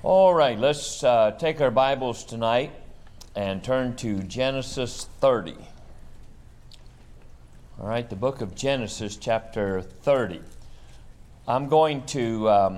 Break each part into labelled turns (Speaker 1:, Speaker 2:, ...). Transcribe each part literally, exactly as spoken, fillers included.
Speaker 1: All right, let's uh, take our Bibles tonight and turn to Genesis thirty. All right, the book of Genesis, chapter thirty. I'm going to um,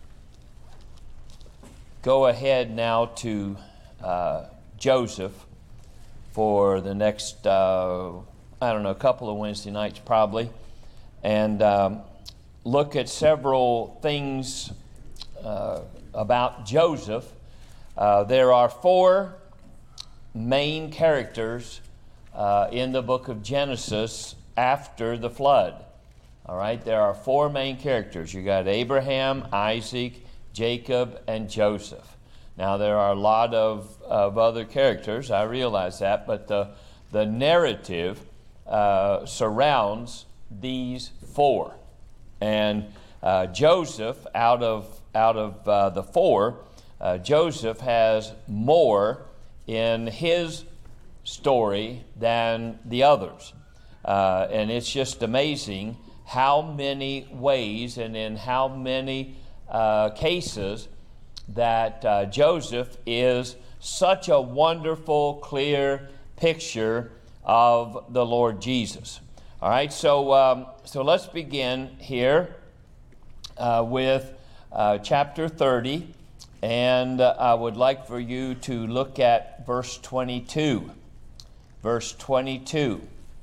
Speaker 1: go ahead now to uh, Joseph for the next, uh, I don't know, a couple of Wednesday nights probably, and um, look at several things uh, about Joseph. Uh, there are four main characters uh, in the book of Genesis after the flood. All right, there are four main characters. You got Abraham, Isaac, Jacob, and Joseph. Now there are a lot of, of other characters, I realize that, but the, the narrative uh, surrounds these four. And uh, Joseph, out of out of uh, the four, uh, Joseph has more in his story than the others. Uh, and it's just amazing how many ways and in how many uh, cases that uh, Joseph is such a wonderful, clear picture of the Lord Jesus. All right, so um, so let's begin here uh, with uh, chapter thirty, and uh, I would like for you to look at verse twenty-two. Verse twenty-two.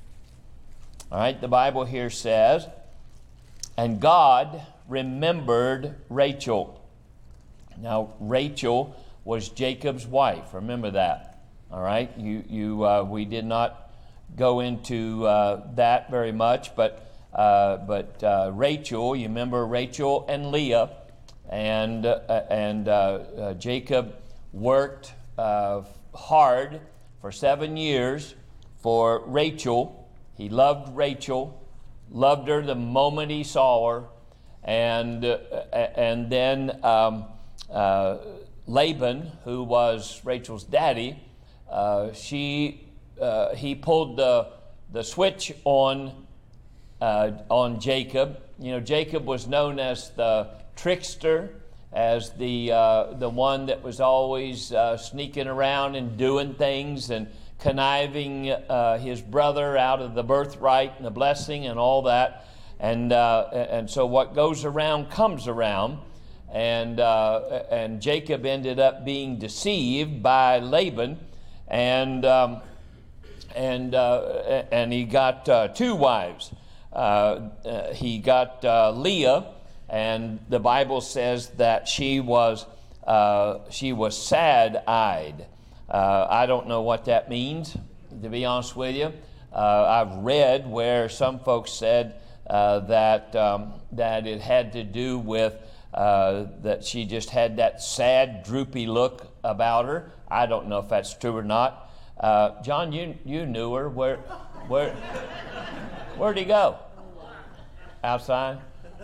Speaker 1: All right, the Bible here says, "And God remembered Rachel." Now, Rachel was Jacob's wife. Remember that. All right, you you uh, we did not go into uh, that very much, but uh, but uh, Rachel, you remember Rachel and Leah, and uh, and uh, uh, Jacob worked uh, hard for seven years for Rachel. He loved Rachel, loved her the moment he saw her, and uh, and then um, uh, Laban, who was Rachel's daddy, uh, she. Uh, he pulled the the switch on uh, on Jacob. You know, Jacob was known as the trickster, as the uh, the one that was always uh, sneaking around and doing things and conniving uh, his brother out of the birthright and the blessing and all that. And uh, and so what goes around comes around. And uh, and Jacob ended up being deceived by Laban, and. Um, And uh, and he got uh, two wives. Uh, uh, he got uh, Leah, and the Bible says that she was uh, she was sad-eyed. Uh, I don't know what that means, to be honest with you. Uh, I've read where some folks said uh, that um, that it had to do with uh, that she just had that sad, droopy look about her. I don't know if that's true or not. Uh, John, you you knew her. Where, where, where'd he go? Outside.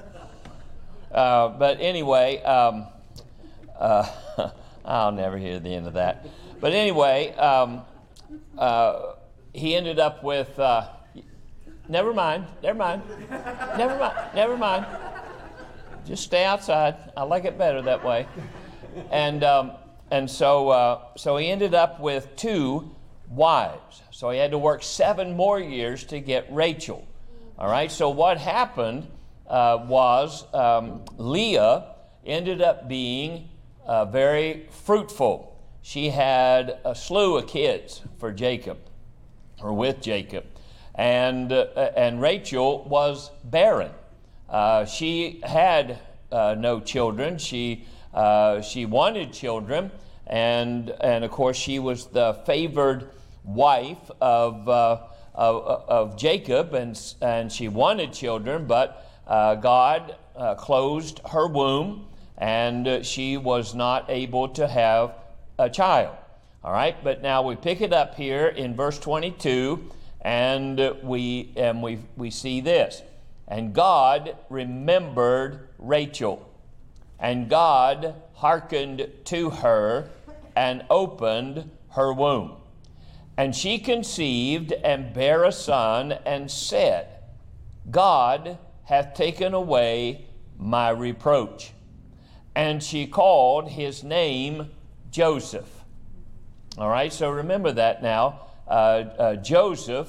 Speaker 1: Uh, but anyway, um, uh, I'll never hear the end of that. But anyway, um, uh, he ended up with. Uh, never mind. Never mind. Never mind. Never mind. Just stay outside. I like it better that way. And um, and so uh, so he ended up with two wives. So he had to work seven more years to get Rachel. All right, so what happened uh, was um, Leah ended up being uh, very fruitful. She had a slew of kids for Jacob, or with Jacob. And, uh, and Rachel was barren. Uh, she had uh, no children. She, uh, she wanted children. And, and of course, she was the favored wife of, uh, of of Jacob, and and she wanted children, but uh, God uh, closed her womb, and uh, she was not able to have a child. All right, but now we pick it up here in verse twenty-two, and uh, we and we we see this: and God remembered Rachel, and God hearkened to her, and opened her womb. And she conceived and bare a son, and said, God hath taken away my reproach, and she called his name Joseph. All right, so remember that now. Uh, uh, Joseph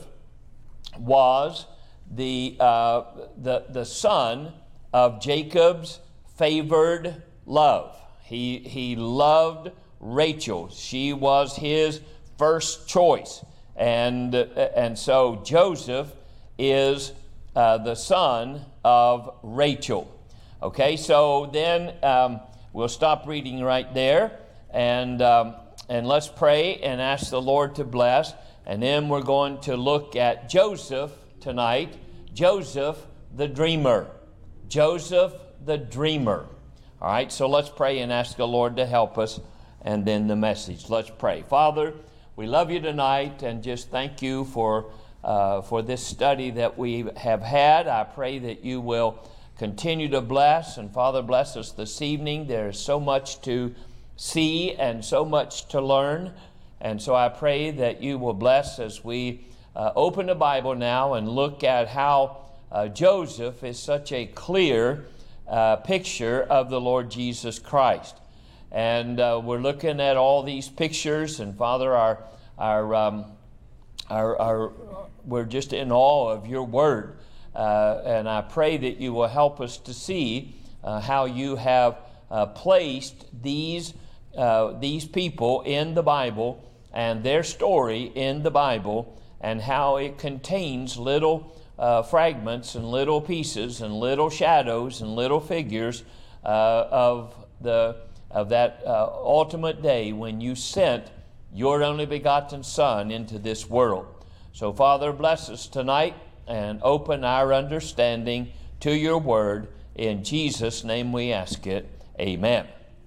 Speaker 1: was the, uh, the, the son of Jacob's favored love. He, he loved Rachel. She was his first choice. And, uh, and so Joseph is uh, the son of Rachel. Okay, so then um, we'll stop reading right there, and um, and let's pray and ask the Lord to bless. And then we're going to look at Joseph tonight. Joseph the dreamer. Joseph the dreamer. All right, so let's pray and ask the Lord to help us, and then the message. Let's pray. Father, we love you tonight, and just thank you for uh, for this study that we have had. I pray that you will continue to bless, and Father, bless us this evening. There's so much to see and so much to learn, and so I pray that you will bless as we uh, open the Bible now and look at how uh, Joseph is such a clear uh, picture of the Lord Jesus Christ. And uh, we're looking at all these pictures, and Father, our our um, our, our we're just in awe of your word. Uh, and I pray that you will help us to see uh, how you have uh, placed these uh, these people in the Bible and their story in the Bible, and how it contains little uh, fragments and little pieces and little shadows and little figures uh, of the of that uh, ultimate day when you sent your only begotten Son into this world. So, Father, bless us tonight and open our understanding to your word. In Jesus' name we ask it. Amen.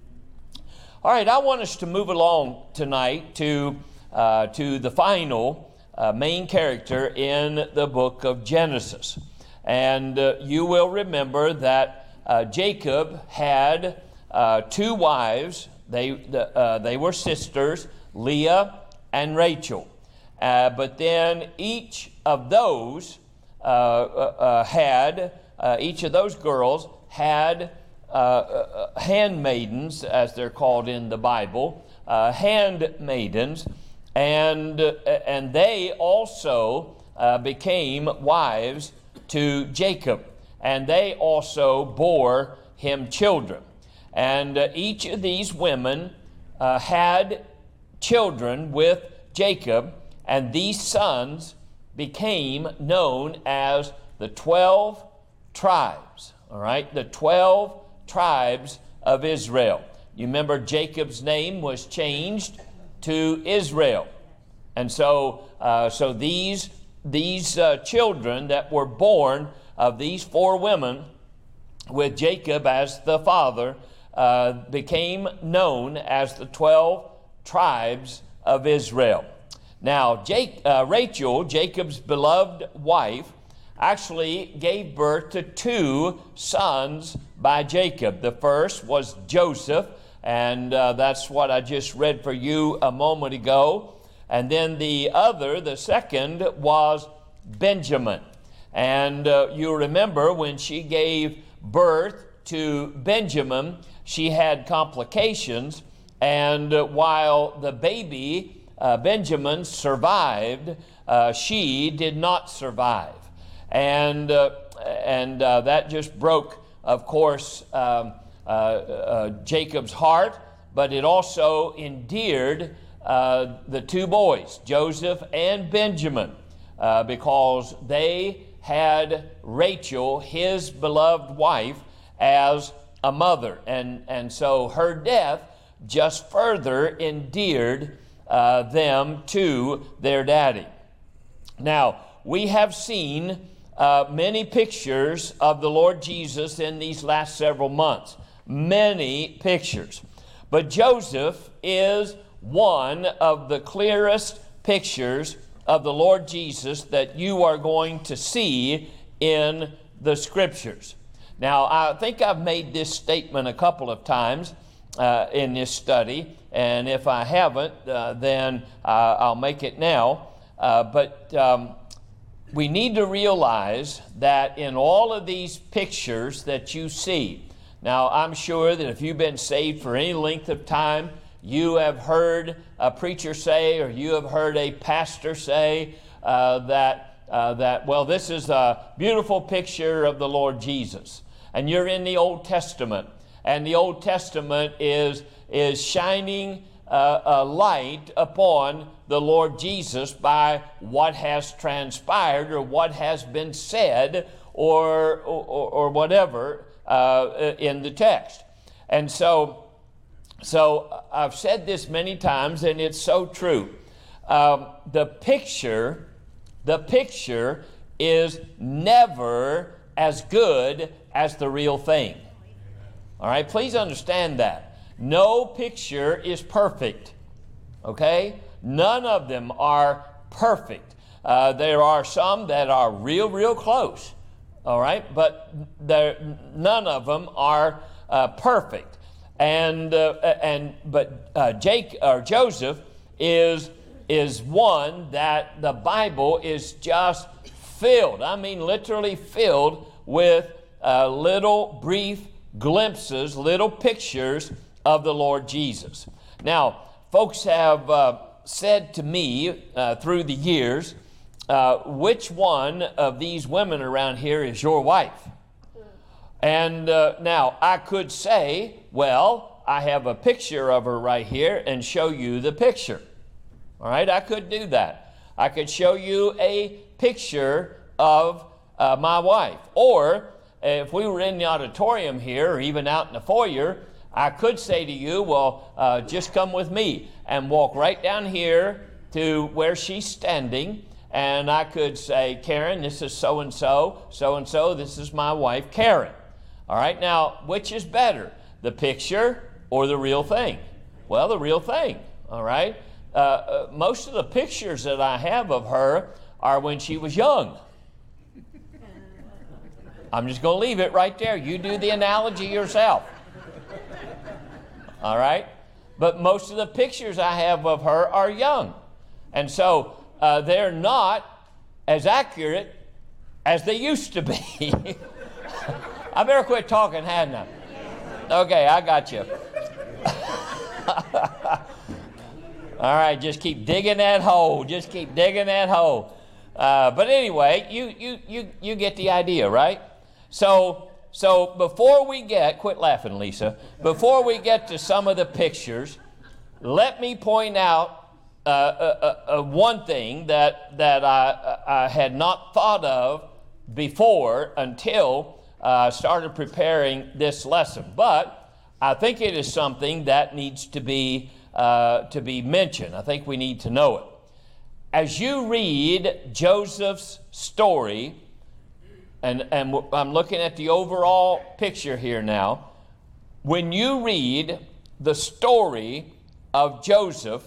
Speaker 1: All right, I want us to move along tonight to, uh, to the final uh, main character in the book of Genesis. And uh, you will remember that uh, Jacob had uh, two wives. They, the, uh, they were sisters, Leah and Rachel. Uh, but then each of those Uh, uh, had, uh, each of those girls had uh, uh, handmaidens, as they're called in the Bible, uh, handmaidens, and, uh, and they also uh, became wives to Jacob, and they also bore him children. And uh, each of these women uh, had children with Jacob, and these sons became known as the twelve tribes. All right, the twelve tribes of Israel. You remember Jacob's name was changed to Israel, and so uh, so these these uh, children that were born of these four women, with Jacob as the father, uh, became known as the twelve tribes of Israel. Now, Jake, uh, Rachel, Jacob's beloved wife, actually gave birth to two sons by Jacob. The first was Joseph, and uh, that's what I just read for you a moment ago. And then the other, the second, was Benjamin. And uh, you remember when she gave birth to Benjamin, she had complications, and uh, while the baby Uh, Benjamin survived, uh, she did not survive. And uh, and uh, that just broke, of course, um, uh, uh, Jacob's heart, but it also endeared uh, the two boys, Joseph and Benjamin, uh, because they had Rachel, his beloved wife, as a mother. And, and so her death just further endeared Uh, them to their daddy. Now, we have seen uh, many pictures of the Lord Jesus in these last several months. Many pictures. But Joseph is one of the clearest pictures of the Lord Jesus that you are going to see in the Scriptures. Now, I think I've made this statement a couple of times uh, in this study, and if I haven't, uh, then uh, I'll make it now. Uh, but um, we need to realize that in all of these pictures that you see, Now, I'm sure that if you've been saved for any length of time, you have heard a preacher say, or you have heard a pastor say uh, that, uh, that, well, this is a beautiful picture of the Lord Jesus. And you're in the Old Testament, and the Old Testament is, is shining uh, a light upon the Lord Jesus by what has transpired or what has been said or, or, or whatever uh, in the text. And so, so I've said this many times, and it's so true. Um, the picture, the picture is never as good as the real thing. All right, please understand that. No picture is perfect, okay? None of them are perfect. Uh, there are some that are real, real close, all right? But there, none of them are uh, perfect. And uh, and but uh, Jake or Joseph is is one that the Bible is just filled. I mean, literally filled with uh, little brief glimpses, little pictures of the Lord Jesus. Now, folks have uh, said to me uh, through the years, uh, which one of these women around here is your wife? And uh, now I could say, well, I have a picture of her right here and show you the picture. All right, I could do that. I could show you a picture of uh, my wife. Or if we were in the auditorium here or even out in the foyer, I could say to you, well, uh, just come with me and walk right down here to where she's standing. And I could say, Karen, this is so-and-so, so-and-so, this is my wife, Karen. All right, now, which is better, the picture or the real thing? Well, the real thing, all right? Uh, uh, most of the pictures that I have of her are when she was young. I'm just going to leave it right there. You do the analogy yourself. All right? But most of the pictures I have of her are young. And so uh, they're not as accurate as they used to be. I better quit talking, hadn't I? Okay, I got you. All right, just keep digging that hole. Just keep digging that hole. Uh, but anyway, you you you you get the idea, right? So so before we get, quit laughing, Lisa. Before we get to some of the pictures, let me point out uh, uh, uh, one thing that that I, I had not thought of before until I uh, started preparing this lesson. But I think it is something that needs to be uh, to be mentioned. I think we need to know it. As you read Joseph's story, and, and I'm looking at the overall picture here now, when you read the story of Joseph,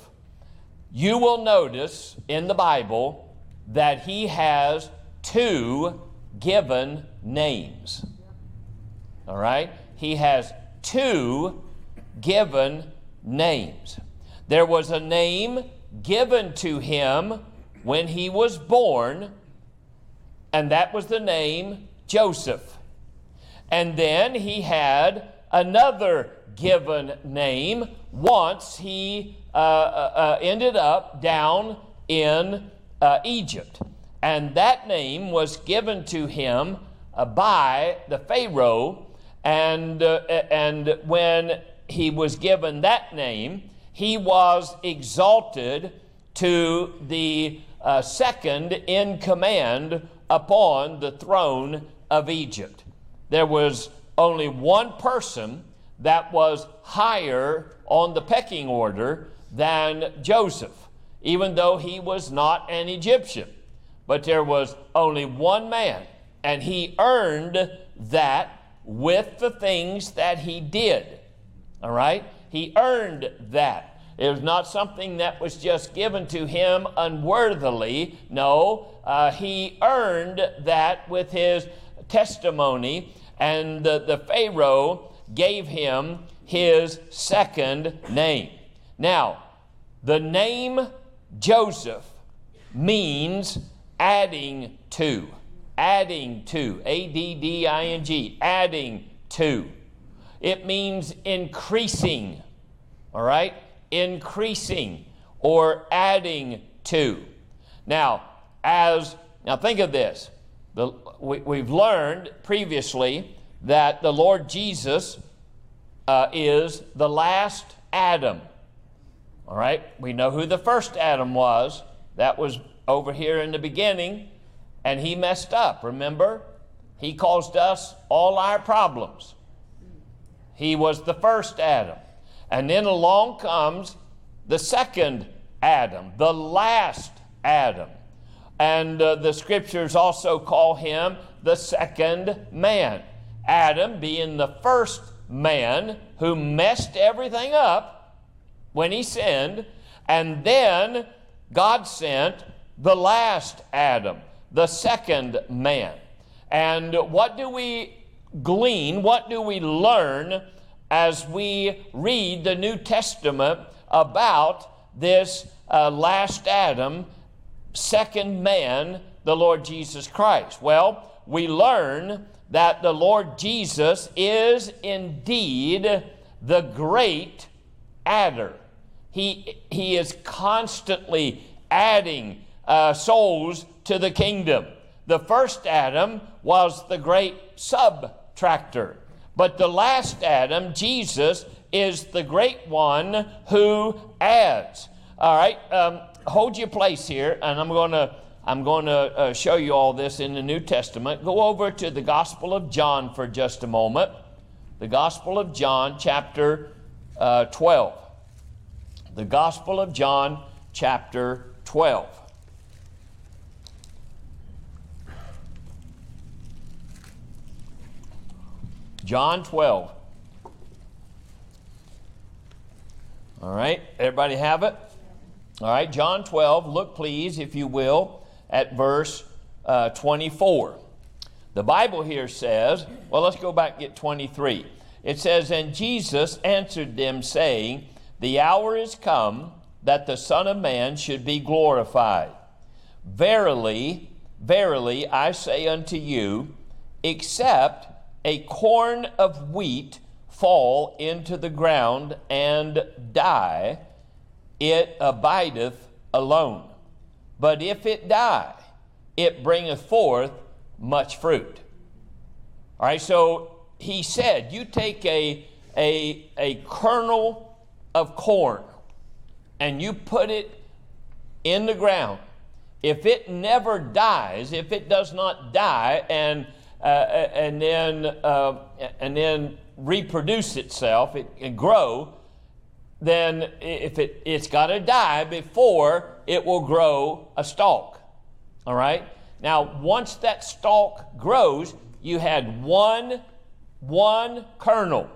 Speaker 1: you will notice in the Bible that he has two given names. All right? He has two given names. There was a name given to him when he was born, and that was the name Joseph. And then he had another given name once he uh, uh, ended up down in uh, Egypt. And that name was given to him uh, by the Pharaoh. And, uh, and when he was given that name, he was exalted to the uh, second in command upon the throne of Egypt. There was only one person that was higher on the pecking order than Joseph, even though he was not an Egyptian. But there was only one man, and he earned that with the things that he did. All right? He earned that. It was not something that was just given to him unworthily. No, uh, he earned that with his testimony, and the, the Pharaoh gave him his second name. Now, the name Joseph means adding to. Adding to. A D D I N G. Adding to. It means increasing, all right? Increasing or adding to. Now, as now think of this. The, we, we've learned previously that the Lord Jesus uh, is the last Adam. All right? We know who the first Adam was. That was over here in the beginning, and he messed up, remember? He caused us all our problems. He was the first Adam. And then along comes the second Adam, the last Adam. And uh, the scriptures also call him the second man. Adam being the first man who messed everything up when he sinned, and then God sent the last Adam, the second man. And what do we glean, what do we learn as we read the New Testament about this uh, last Adam, second man, the Lord Jesus Christ? Well, we learn that the Lord Jesus is indeed the great adder. He, he is constantly adding uh, souls to the kingdom. The first Adam was the great subtractor, but the last Adam, Jesus, is the great one who adds. All right, um, hold your place here, and I'm going to I'm going to uh, show you all this in the New Testament. Go over to the Gospel of John for just a moment. The Gospel of John, chapter uh, twelve. The Gospel of John, chapter twelve. John twelve. All right, everybody have it? All right, John twelve, look please, if you will, at verse uh, twenty-four. The Bible here says, well, let's go back and get twenty-three. It says, and Jesus answered them, saying, the hour is come that the Son of Man should be glorified. Verily, verily, I say unto you, except a corn of wheat fall into the ground and die, it abideth alone. But if it die, it bringeth forth much fruit. All right, so he said, you take a, a, a kernel of corn and you put it in the ground. If it never dies, if it does not die and uh, and then uh, and then reproduce itself, it, it grow, then if it it's got to die before it will grow a stalk. All right. Now, once that stalk grows, you had one one kernel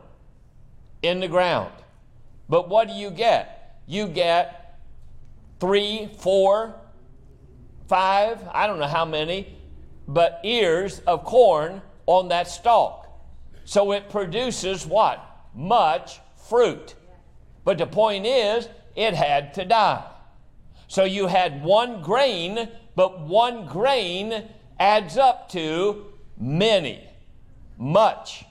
Speaker 1: in the ground. But what do you get? You get three, four, five, I don't know how many, but ears of corn on that stalk. So it produces what? Much fruit. But the point is, it had to die. So you had one grain, but one grain adds up to many, much.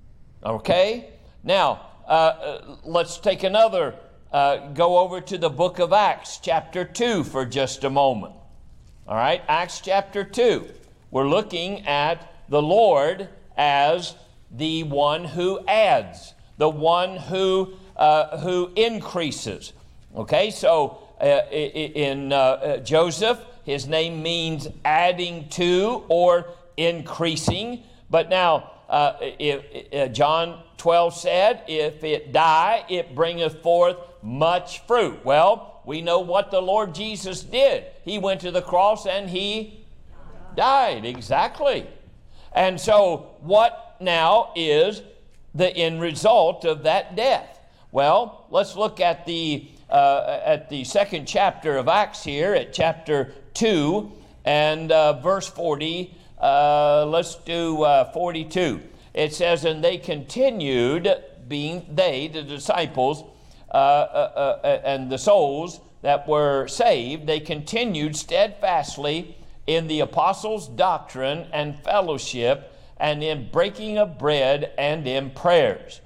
Speaker 1: Okay? Now, uh, let's take another, uh, go over to the book of Acts, chapter two, for just a moment. All right? Acts chapter two. We're looking at the Lord as the one who adds, the one who uh, who increases. Okay, so uh, in uh, Joseph, his name means adding to or increasing. But now, uh, if, uh, John twelve said, if it die, it bringeth forth much fruit. Well, we know what the Lord Jesus did. He went to the cross and he died, exactly. And so what now is the end result of that death? Well, let's look at the uh, at the second chapter of Acts here, at chapter two and uh, verse forty. Uh, let's do uh, forty-two. It says, and they continued, being they, the disciples, uh, uh, uh, and the souls that were saved, they continued steadfastly in the apostles' doctrine and fellowship, and in breaking of bread and in prayers.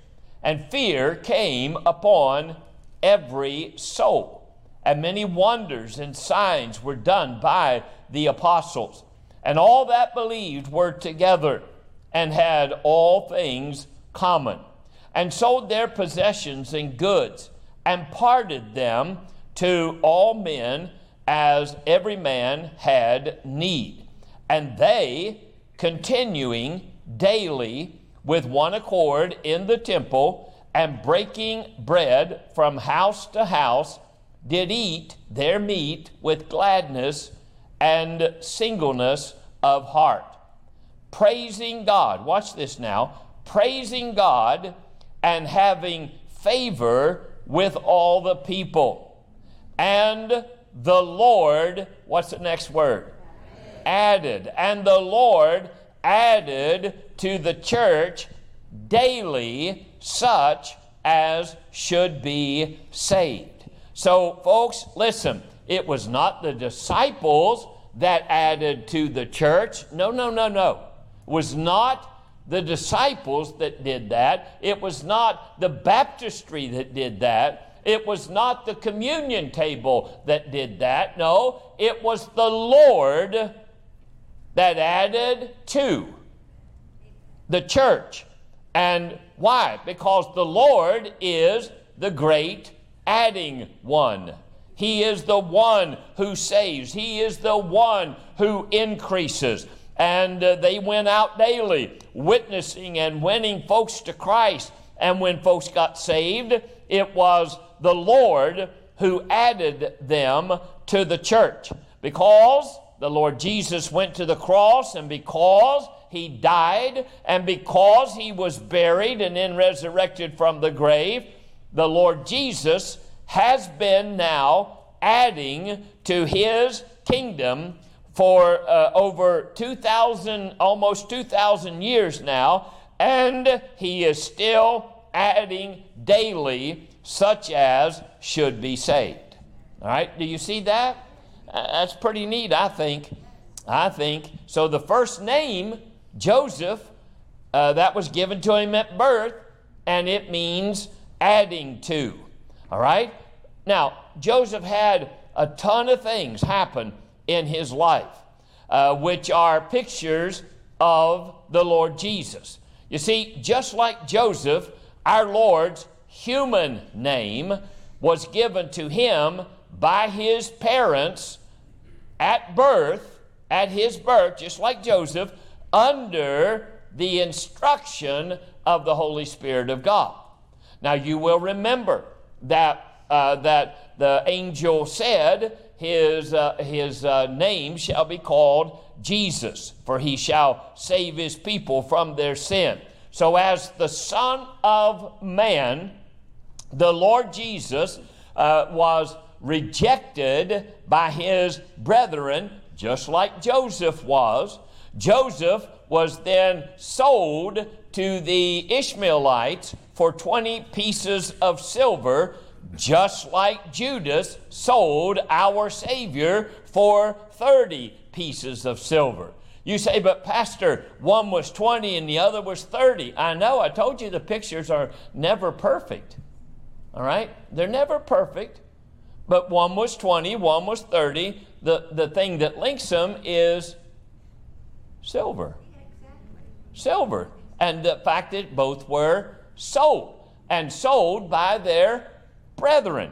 Speaker 1: and fear came upon every soul. And many wonders and signs were done by the apostles. And all that believed were together and had all things common, and sold their possessions and goods, and parted them to all men as every man had need. And they, continuing daily with one accord in the temple, and breaking bread from house to house, did eat their meat with gladness and singleness of heart, praising God. Watch this now. Praising God and having favor with all the people. And the Lord, what's the next word? Added. And the Lord added to the church daily such as should be saved. So, folks, listen, it was not the disciples that added to the church. No, no, no, no. It was not the disciples that did that. It was not the baptistry that did that. It was not the communion table that did that. No, it was the Lord that added to the church. And why? Because the Lord is the great adding one. He is the one who saves. He is the one who increases. And uh, they went out daily witnessing and winning folks to Christ. And when folks got saved, it was the Lord who added them to the church. Because the Lord Jesus went to the cross, and because he died, and because he was buried and then resurrected from the grave, the Lord Jesus has been now adding to his kingdom for uh, over two thousand, almost two thousand years now, and he is still adding daily such as should be saved. All right, do you see that? Uh, that's pretty neat, I think. I think. So the first name, Joseph, uh, that was given to him at birth, and it means adding to. All right? Now, Joseph had a ton of things happen in his life, uh, which are pictures of the Lord Jesus. You see, just like Joseph, our Lord's human name was given to him by his parents at birth, at his birth, just like Joseph, under the instruction of the Holy Spirit of God. Now, you will remember that uh, that the angel said, his, uh, his uh, name shall be called Jesus, for he shall save his people from their sin. So as the Son of Man, the Lord Jesus uh, was rejected by his brethren, just like Joseph was. Joseph was then sold to the Ishmaelites for twenty pieces of silver, just like Judas sold our Savior for thirty pieces of silver. You say, but Pastor, one was twenty and the other was thirty. I know, I told you the pictures are never perfect. All right? They're never perfect. But one was twenty, one was thirty. The, the thing that links them is silver. Silver. And the fact that both were sold. And sold by their brethren.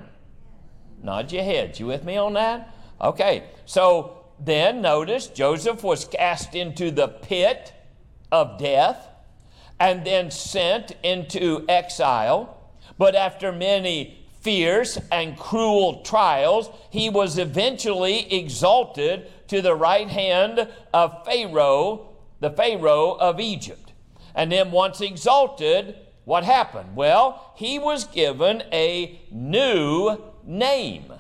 Speaker 1: Nod your heads. You with me on that? Okay. So then notice Joseph was cast into the pit of death and then sent into exile. But after many fierce and cruel trials, he was eventually exalted to the right hand of Pharaoh, the Pharaoh of Egypt. And then once exalted, what happened? Well, he was given a new name.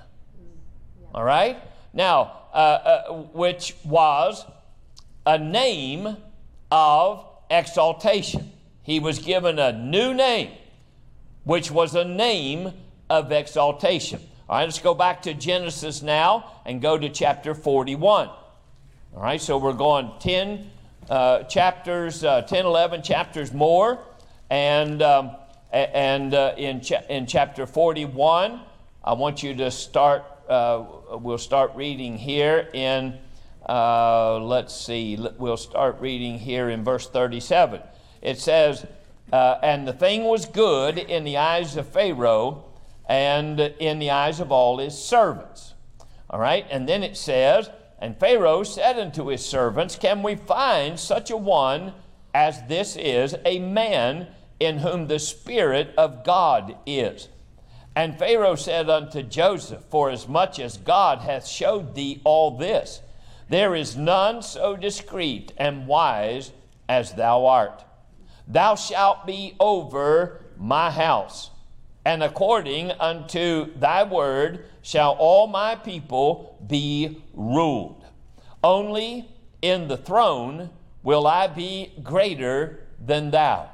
Speaker 1: All right? Now, uh, uh, which was a name of exaltation. He was given a new name, which was a name of exaltation. All right, let's go back to Genesis now and go to chapter forty-one. All right, so we're going ten uh, chapters, uh, ten, eleven chapters more. And um, And uh, in, cha- in chapter forty-one, I want you to start, uh, we'll start reading here in, uh, let's see, we'll start reading here in verse thirty-seven. It says, uh, and the thing was good in the eyes of Pharaoh and in the eyes of all his servants. All right, and then it says, and Pharaoh said unto his servants, can we find such a one as this is, a man in whom the Spirit of God is? And Pharaoh said unto Joseph, forasmuch as God hath showed thee all this, there is none so discreet and wise as thou art. Thou shalt be over my house, and according unto thy word shall all my people be ruled. Only in the throne will I be greater than thou.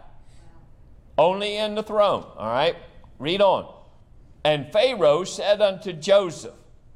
Speaker 1: Only in the throne. All right, read on. And Pharaoh said unto Joseph,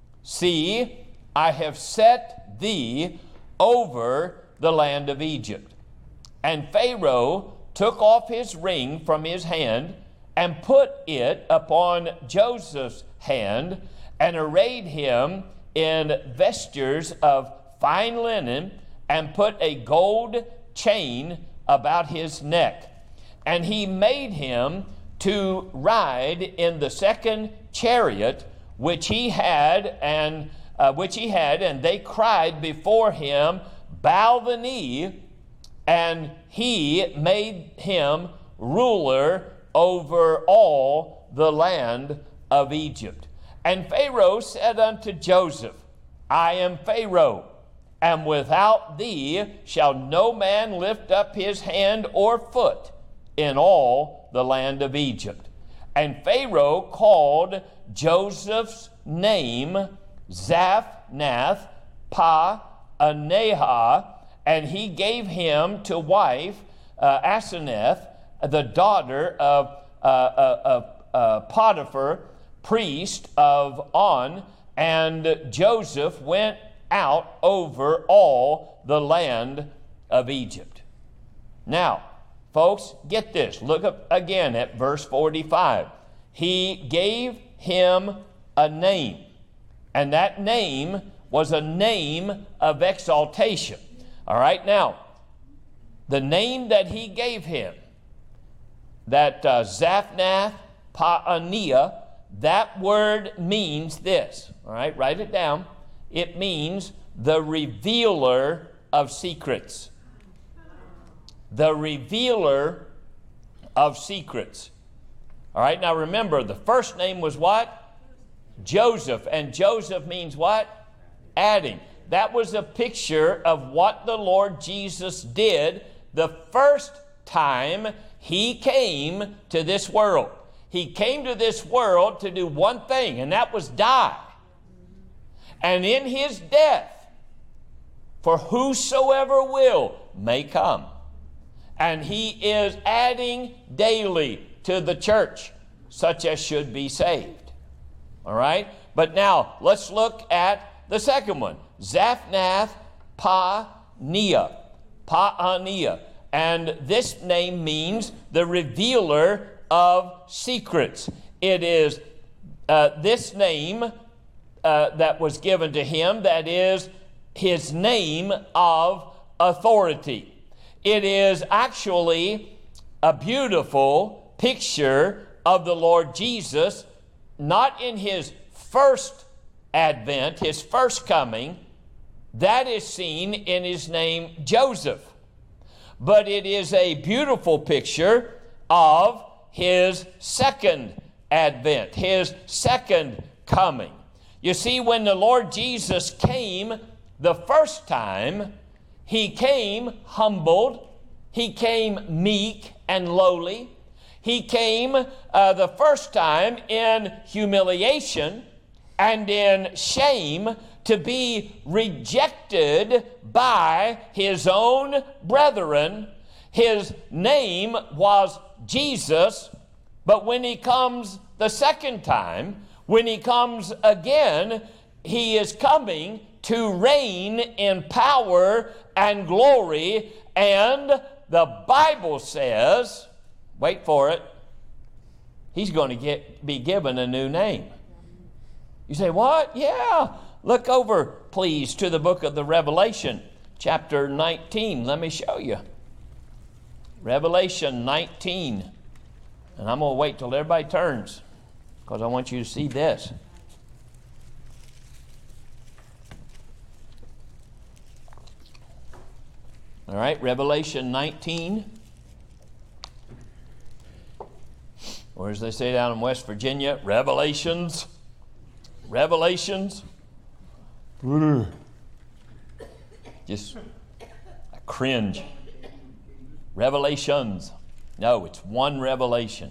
Speaker 1: see, I have set thee over the land of Egypt. And Pharaoh took off his ring from his hand and put it upon Joseph's hand and arrayed him in vestures of fine linen and put a gold chain about his neck. And he made him to ride in the second chariot which he had, and uh, which he had, and they cried before him, bow the knee, and he made him ruler over all the land of Egypt. And Pharaoh said unto Joseph, I am Pharaoh, and without thee shall no man lift up his hand or foot in all the land of Egypt. And Pharaoh called Joseph's name Zaphnath Paaneah, and he gave him to wife uh, Asenath, the daughter of, uh, uh, of uh, Potiphar, priest of On, and Joseph went out over all the land of Egypt. Now, folks, get this. Look up again at verse forty-five. He gave him a name, and that name was a name of exaltation. All right, now, the name that he gave him, that uh, Zaphnath Paaneah, that word means this. All right, write it down. It means the revealer of secrets. The revealer of secrets. All right, now remember, the first name was what? Joseph. And Joseph means what? Adding. That was a picture of what the Lord Jesus did the first time he came to this world. He came to this world to do one thing, and that was die. And in his death, for whosoever will may come. And he is adding daily to the church, such as should be saved. All right? But now, let's look at the second one. Zaphnath Paaneah. Paaneah. And this name means the revealer of secrets. It is uh, this name uh, that was given to him that is his name of authority. It is actually a beautiful picture of the Lord Jesus, not in his first advent, his first coming. That is seen in his name Joseph. But it is a beautiful picture of his second advent, his second coming. You see, when the Lord Jesus came the first time, he came humbled, he came meek and lowly. He came uh, the first time in humiliation and in shame to be rejected by his own brethren. His name was Jesus, but when he comes the second time, when he comes again, he is coming to reign in power and glory. And the Bible says, wait for it, he's going to get be given a new name. You say, what? Yeah. Look over, please, to the book of the Revelation, chapter nineteen. Let me show you. Revelation nineteen. And I'm going to wait till everybody turns, because I want you to see this. All right, Revelation nineteen. Or as they say down in West Virginia, Revelations. Revelations. Just I cringe. Revelations. No, it's one revelation.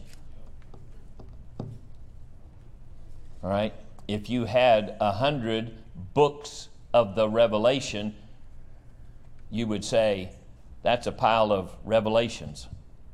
Speaker 1: All right. If you had a hundred books of the Revelation, you would say that's a pile of revelations.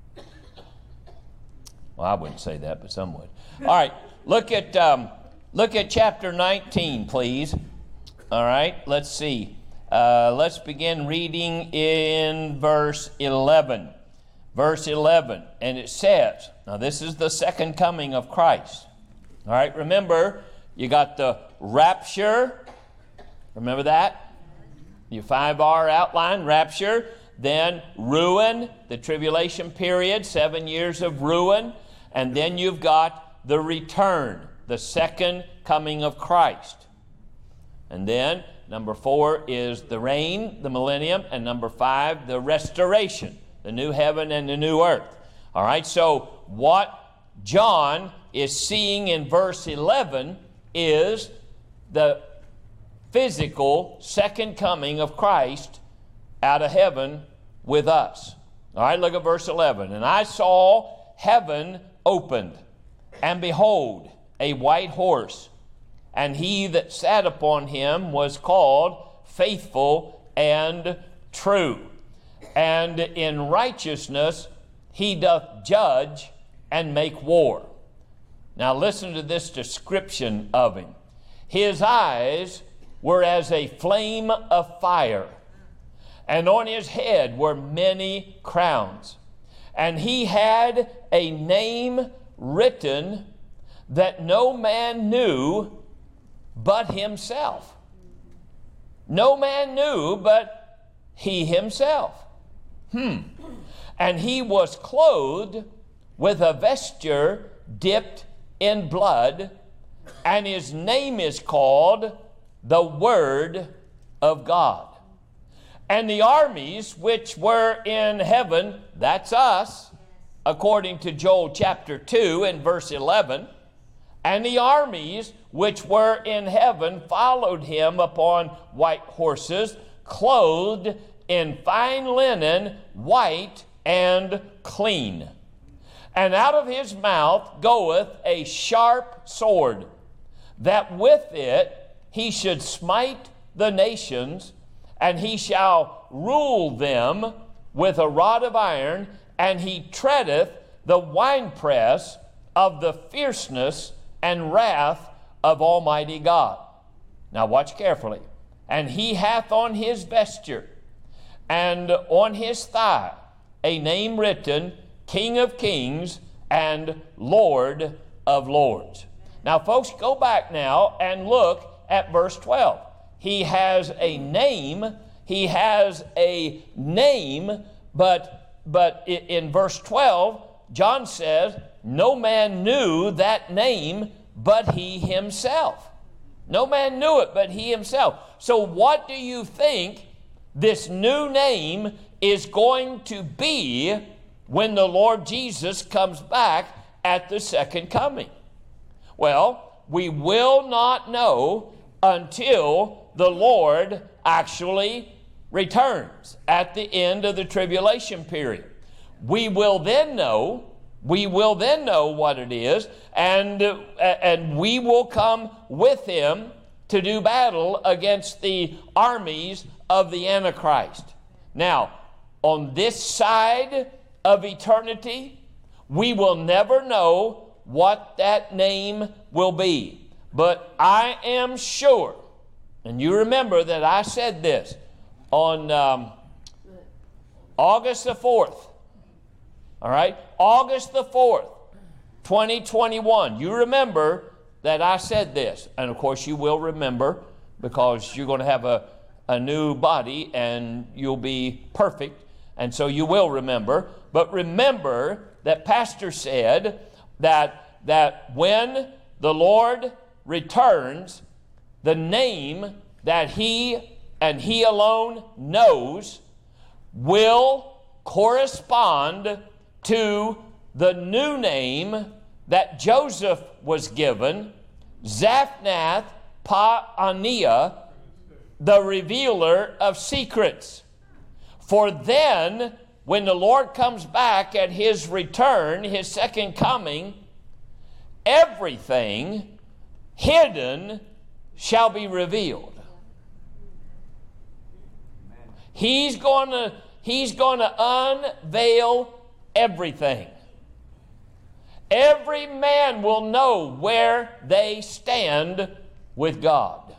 Speaker 1: Well, I wouldn't say that, but some would. All right. Look at um, look at chapter nineteen, please. All right. Let's see. Uh, let's begin reading in verse eleven. Verse eleven, and it says, now this is the second coming of Christ. All right, remember, you got the rapture. Remember that? Your five R outline, rapture. Then ruin, the tribulation period, seven years of ruin. And then you've got the return, the second coming of Christ. And then number four is the reign, the millennium. And number five, the restoration. The new heaven and the new earth. All right, so what John is seeing in verse eleven is the physical second coming of Christ out of heaven with us. All right, look at verse eleven. And I saw heaven opened, and behold, a white horse, and he that sat upon him was called Faithful and True. And in righteousness he doth judge and make war. Now listen to this description of him. His eyes were as a flame of fire, and on his head were many crowns. And he had a name written that no man knew but himself. No man knew but he himself. Hmm. And he was clothed with a vesture dipped in blood, and his name is called the Word of God. And the armies which were in heaven, that's us, according to Joel chapter two and verse eleven, and the armies which were in heaven followed him upon white horses, clothed in fine linen, white and clean. And out of his mouth goeth a sharp sword, that with it he should smite the nations, and he shall rule them with a rod of iron, and he treadeth the winepress of the fierceness and wrath of Almighty God. Now watch carefully. And he hath on his vesture and on his thigh a name written, King of Kings and Lord of Lords. Now folks, go back now and look at verse twelve. He has a name, he has a name, but, but in verse twelve, John says, no man knew that name but he himself. No man knew it but he himself. So what do you think this new name is going to be when the Lord Jesus comes back at the second coming? Well, we will not know until the Lord actually returns at the end of the tribulation period. We will then know, we will then know what it is, and, uh, and we will come with him to do battle against the armies of the Antichrist. Now, on this side of eternity, we will never know what that name will be. But I am sure, and you remember that I said this on um, August the fourth. All right? August the fourth, twenty twenty-one. You remember that I said this. And of course you will remember, because you're going to have a, a new body and you'll be perfect. And so you will remember. But remember that Pastor said that, that when the Lord returns, the name that he and he alone knows will correspond to the new name that Joseph was given, Zaphnath Paaneah, the revealer of secrets. For then, when the Lord comes back at his return, his second coming, everything hidden shall be revealed. He's going to He's going to unveil everything. Every man will know where they stand with God.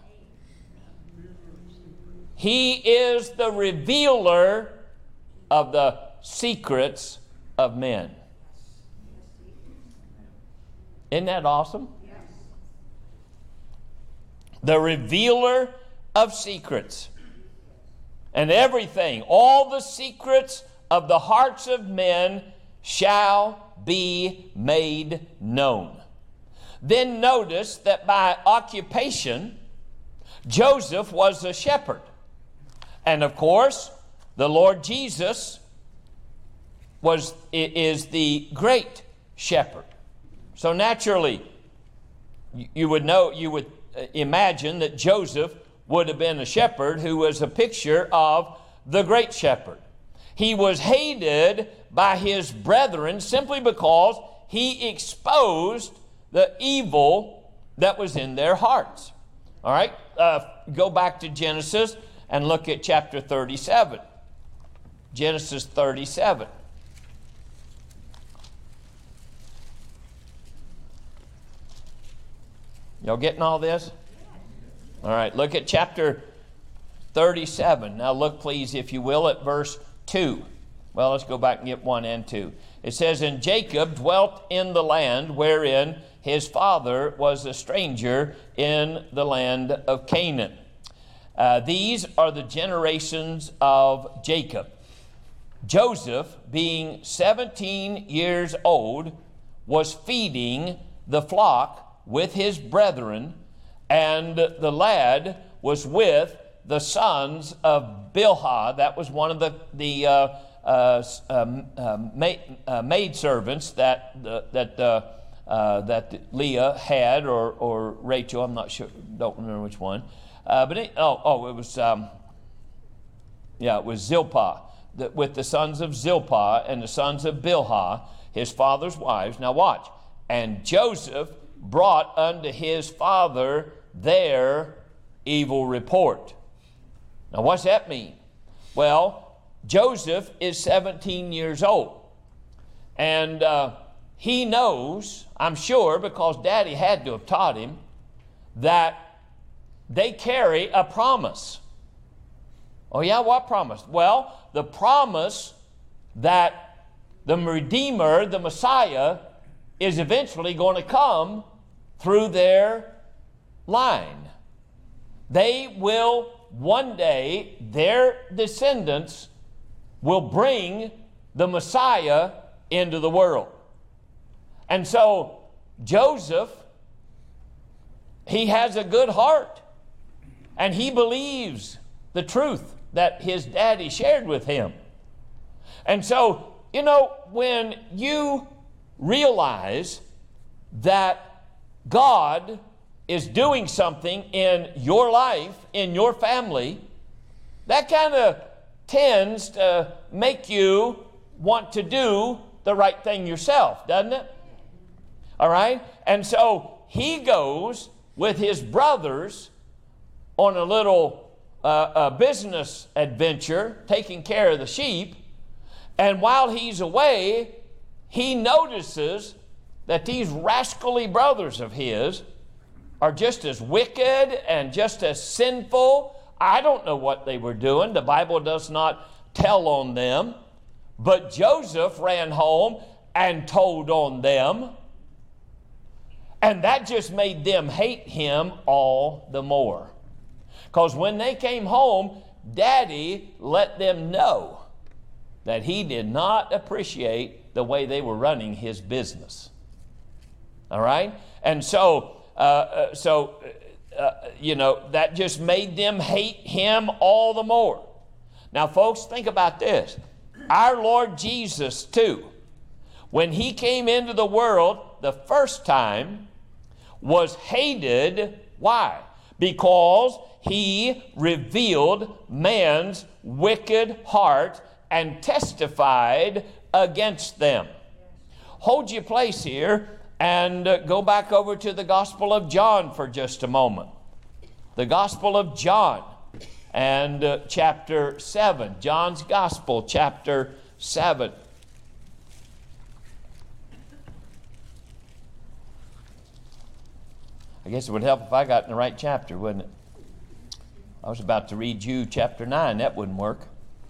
Speaker 1: He is the revealer of the secrets of men. Isn't that awesome? The revealer of secrets. And everything, all the secrets of the hearts of men shall be made known. Then notice that by occupation, Joseph was a shepherd. And of course, the Lord Jesus was is the great shepherd. So naturally, you would know, you would imagine that Joseph would have been a shepherd who was a picture of the great shepherd. He was hated by his brethren simply because he exposed the evil that was in their hearts. All right, uh, go back to Genesis and look at chapter thirty-seven. Genesis thirty-seven. Y'all getting all this? All right, look at chapter thirty-seven. Now look, please, if you will, at verse two. Well, let's go back and get one and two. It says, And Jacob dwelt in the land wherein his father was a stranger, in the land of Canaan. Uh, these are the generations of Jacob. Joseph, being seventeen years old, was feeding the flock with his brethren, and the lad was with the sons of Bilhah. That was one of the, the uh, uh, um, uh, maid, uh, maidservants that, uh, that, uh, uh, that Leah had, or, or Rachel, I'm not sure, don't remember which one. Uh, but it, oh, oh, it was, um, yeah, it was Zilpah, the, with the sons of Zilpah and the sons of Bilhah, his father's wives. Now watch. And Joseph brought unto his father their evil report. Now what's that mean? Well, Joseph is seventeen years old. And uh, he knows, I'm sure, because Daddy had to have taught him, that they carry a promise. Oh yeah, what promise? Well, the promise that the Redeemer, the Messiah, is eventually going to come through their line. They will one day, their descendants will bring the Messiah into the world. And so Joseph, he has a good heart, and he believes the truth that his daddy shared with him. And so, you know, when you realize that God is doing something in your life, in your family, that kind of tends to make you want to do the right thing yourself, doesn't it? All right? And so he goes with his brothers on a little uh, a business adventure, taking care of the sheep. And while he's away, he notices that these rascally brothers of his are just as wicked and just as sinful. I don't know what they were doing. The Bible does not tell on them. But Joseph ran home and told on them. And that just made them hate him all the more. Because when they came home, Daddy let them know that he did not appreciate the way they were running his business. All right? And so, uh, uh, so uh, you know, that just made them hate him all the more. Now, folks, think about this. Our Lord Jesus, too, when he came into the world the first time, was hated. Why? Because he revealed man's wicked heart and testified against them. Hold your place here and uh, go back over to the Gospel of John for just a moment. The Gospel of John and uh, chapter seven. John's Gospel, chapter seven. I guess it would help if I got in the right chapter, wouldn't it? I was about to read Jude chapter nine. That wouldn't work.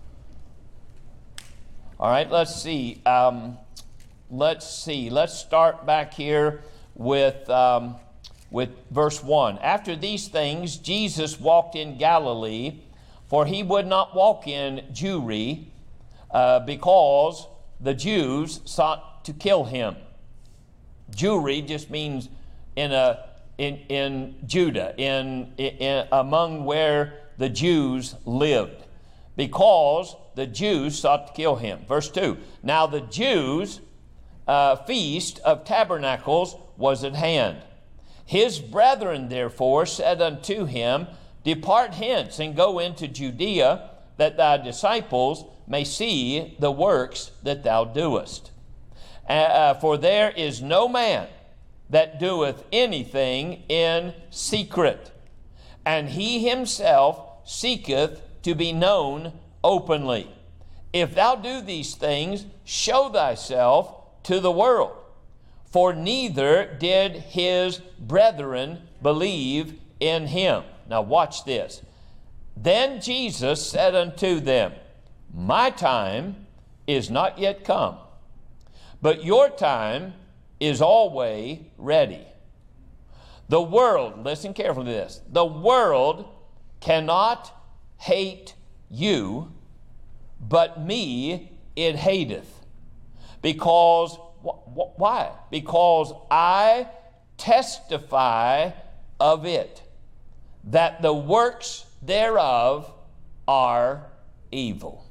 Speaker 1: All right, let's see. Um, let's see. Let's start back here with, um, with verse one. After these things, Jesus walked in Galilee, for he would not walk in Jewry, uh, because the Jews sought to kill him. Jewry just means in a In, in Judah, in, in among where the Jews lived, because the Jews sought to kill him. Verse two, now the Jews' uh, feast of tabernacles was at hand. His brethren therefore said unto him, depart hence and go into Judea, that thy disciples may see the works that thou doest. Uh, for there is no man that doeth anything in secret, and he himself seeketh to be known openly. If thou do these things, show thyself to the world. For neither did his brethren believe in him. Now watch this. Then Jesus said unto them, my time is not yet come, but your time is always ready. The world, listen carefully to this, the world cannot hate you, but me it hateth. Because, wh- why? Because I testify of it, that the works thereof are evil.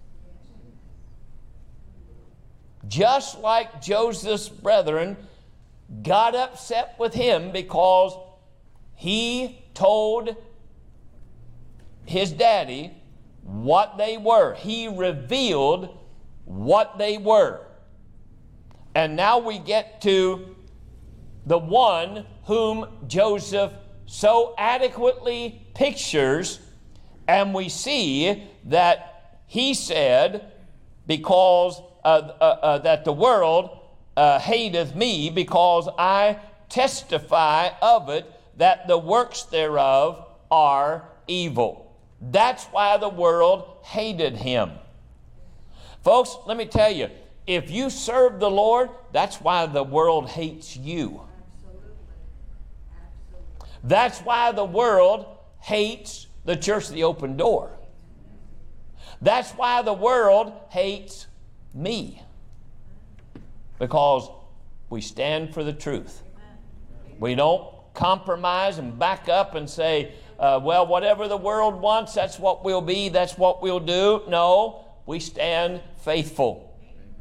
Speaker 1: Just like Joseph's brethren got upset with him because he told his daddy what they were. He revealed what they were. And now we get to the one whom Joseph so adequately pictures, and we see that he said, because uh, uh, uh, that the world Uh, hateth me, because I testify of it, that the works thereof are evil. That's why the world hated him. Folks, let me tell you, if you serve the Lord, that's why the world hates you. Absolutely. Absolutely. That's why the world hates the Church of the Open Door. That's why the world hates me. Because we stand for the truth. We don't compromise and back up and say, uh, well, whatever the world wants, that's what we'll be, that's what we'll do. No, we stand faithful.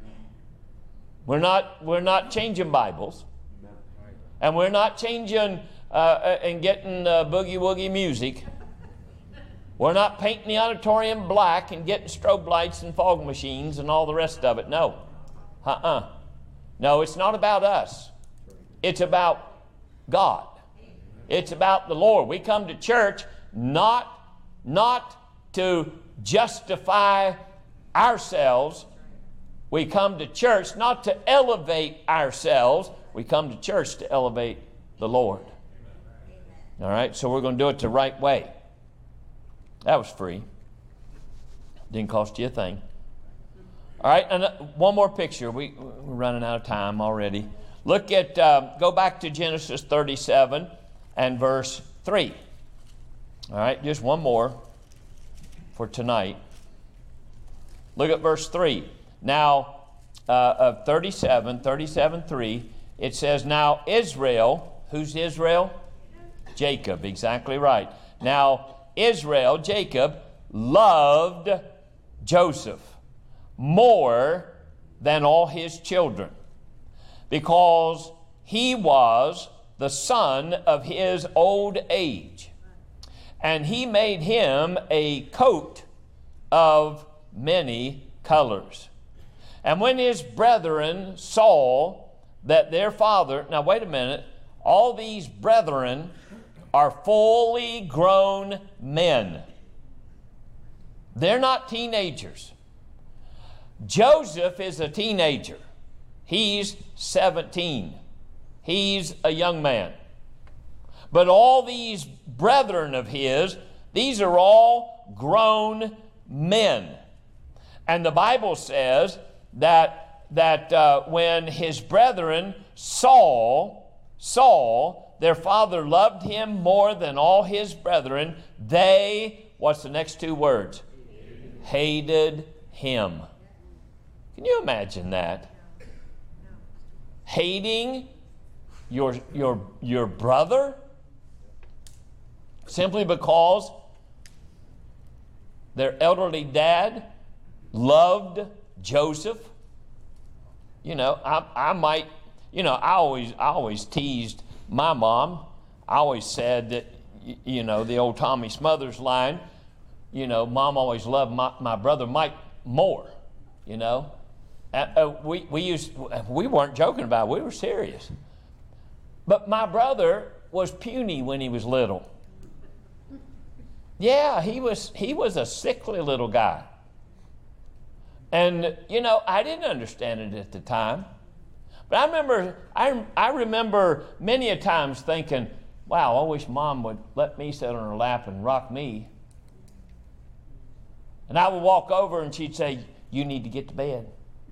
Speaker 1: We're not, we're not changing Bibles. And we're not changing uh, and getting uh, boogie-woogie music. We're not painting the auditorium black and getting strobe lights and fog machines and all the rest of it. No. Uh-uh. No, it's not about us. It's about God. It's about the Lord. We come to church not, not to justify ourselves. We come to church not to elevate ourselves. We come to church to elevate the Lord. All right, so we're going to do it the right way. That was free. Didn't cost you a thing. All right, and one more picture. We, we're running out of time already. Look at, uh, go back to Genesis thirty-seven and verse three. All right, just one more for tonight. Look at verse three. Now, uh, of thirty-seven, thirty-seven three, it says, now Israel, who's Israel? Jacob, exactly right. Now, Israel, Jacob, loved Joseph more than all his children, because he was the son of his old age. And he made him a coat of many colors. And when his brethren saw that their father, now wait a minute, all these brethren are fully grown men. They're not teenagers. Joseph is a teenager. He's seventeen. He's a young man. But all these brethren of his, these are all grown men. And the Bible says that, that uh, when his brethren saw, saw their father loved him more than all his brethren, they, what's the next two words? Hated him. Can you imagine that? Hating your, your, your brother simply because their elderly dad loved Joseph. You know, I, I might, you know, I always, I always teased my mom. I always said that, you know, the old Tommy Smothers line, you know, Mom always loved my, my brother Mike more, you know. Uh, uh, we, we, used, we weren't joking about it. We were serious. But my brother was puny when he was little. Yeah, he was, he was a sickly little guy. And, you know, I didn't understand it at the time. But I remember, I, I remember many a times thinking, wow, I wish Mom would let me sit on her lap and rock me. And I would walk over and she'd say, you need to get to bed.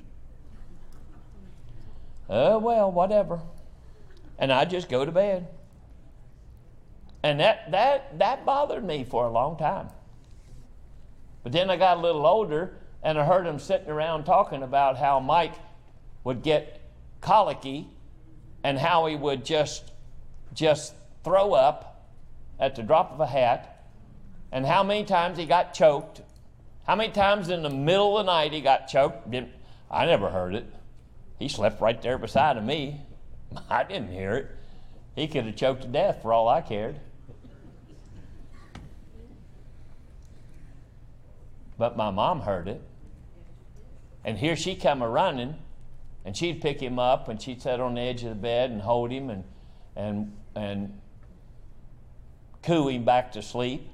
Speaker 1: Oh, well, whatever. And I'd just go to bed. And that, that, that bothered me for a long time. But then I got a little older and I heard him sitting around talking about how Mike would get colicky and how he would just, just throw up at the drop of a hat, and how many times he got choked, how many times in the middle of the night he got choked. Didn't, I never heard it. He slept right there beside of me. I didn't hear it. He could have choked to death for all I cared. But my mom heard it. And here she come a-running, and she'd pick him up, and she'd sit on the edge of the bed and hold him and, and, and coo him back to sleep.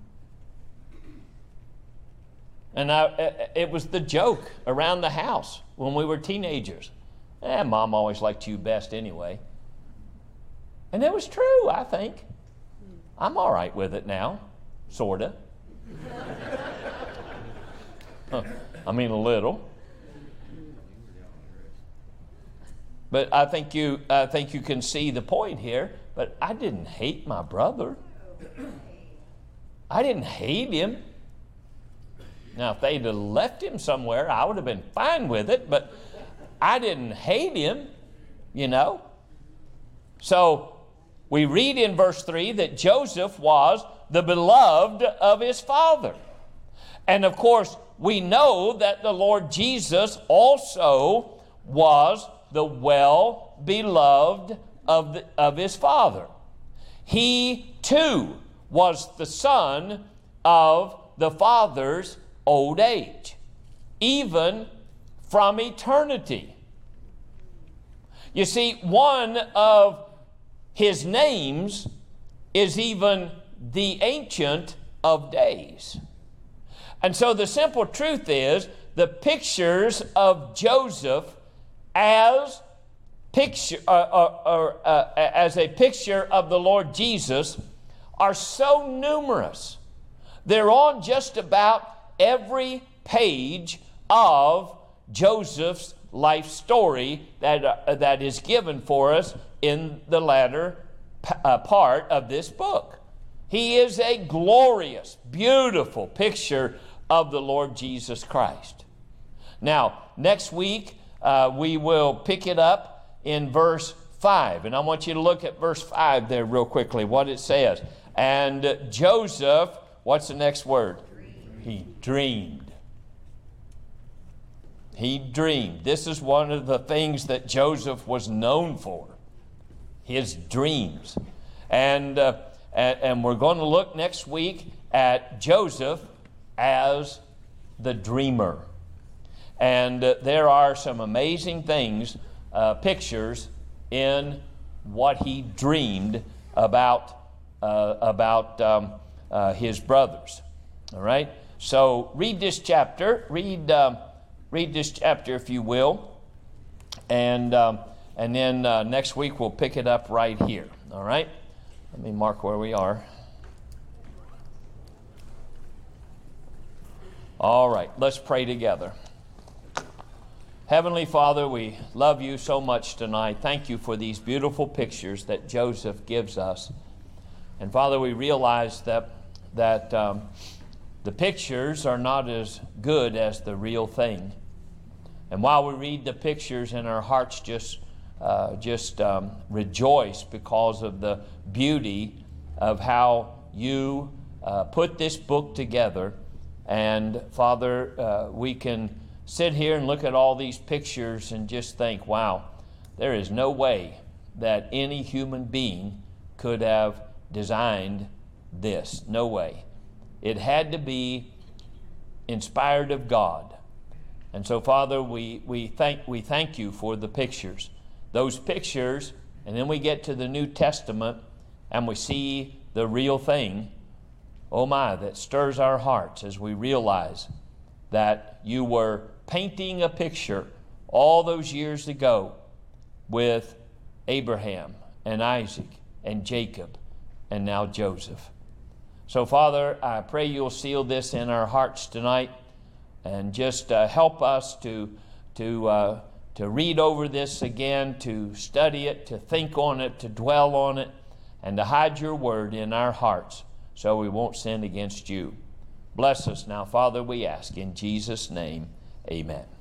Speaker 1: And I, it was the joke around the house when we were teenagers. Eh, Mom always liked you best anyway. And it was true, I think. I'm all right with it now, sort of. I mean, a little. But I think you, I think you can see the point here. But I didn't hate my brother. I didn't hate him. Now, if they'd have left him somewhere, I would have been fine with it. But I didn't hate him, you know. So we read in verse three that Joseph was the beloved of his father. And of course, we know that the Lord Jesus also was the well-beloved of, the, of his Father. He, too, was the son of the Father's old age, even from eternity. You see, one of his names is even the Ancient of Days. And so the simple truth is, the pictures of Joseph as picture, uh, uh, or, uh, as a picture of the Lord Jesus are so numerous. They're on just about every page of Joseph's life story that, uh, that is given for us in the latter p- uh, part of this book. He is a glorious, beautiful picture of the Lord Jesus Christ. Now, next week, uh, we will pick it up in verse five. And I want you to look at verse five there real quickly, what it says. And Joseph, what's the next word? Dreamed. He dreamed. He dreamed. This is one of the things that Joseph was known for, his dreams. And, uh, and, and we're going to look next week at Joseph as the dreamer. And uh, there are some amazing things, uh, pictures in what he dreamed about uh, about um, uh, his brothers. All right. So read this chapter. Read um, read this chapter if you will, and um, and then uh, next week we'll pick it up right here. All right. Let me mark where we are. All right. Let's pray together. Heavenly Father, we love you so much tonight. Thank you for these beautiful pictures that Joseph gives us. And Father, we realize that, that um, the pictures are not as good as the real thing. And while we read the pictures and our hearts just, uh, just um, rejoice because of the beauty of how you uh, put this book together. And Father, uh, we can sit here and look at all these pictures and just think, wow, there is no way that any human being could have designed this. No way. It had to be inspired of God. And so, Father, we, we, thank, we thank you for the pictures. Those pictures, and then we get to the New Testament and we see the real thing. Oh my, that stirs our hearts as we realize that you were painting a picture all those years ago with Abraham and Isaac and Jacob and now Joseph. So, Father, I pray you'll seal this in our hearts tonight and just uh, help us to, to, uh, to read over this again, to study it, to think on it, to dwell on it, and to hide your word in our hearts so we won't sin against you. Bless us now, Father, we ask in Jesus' name. Amen.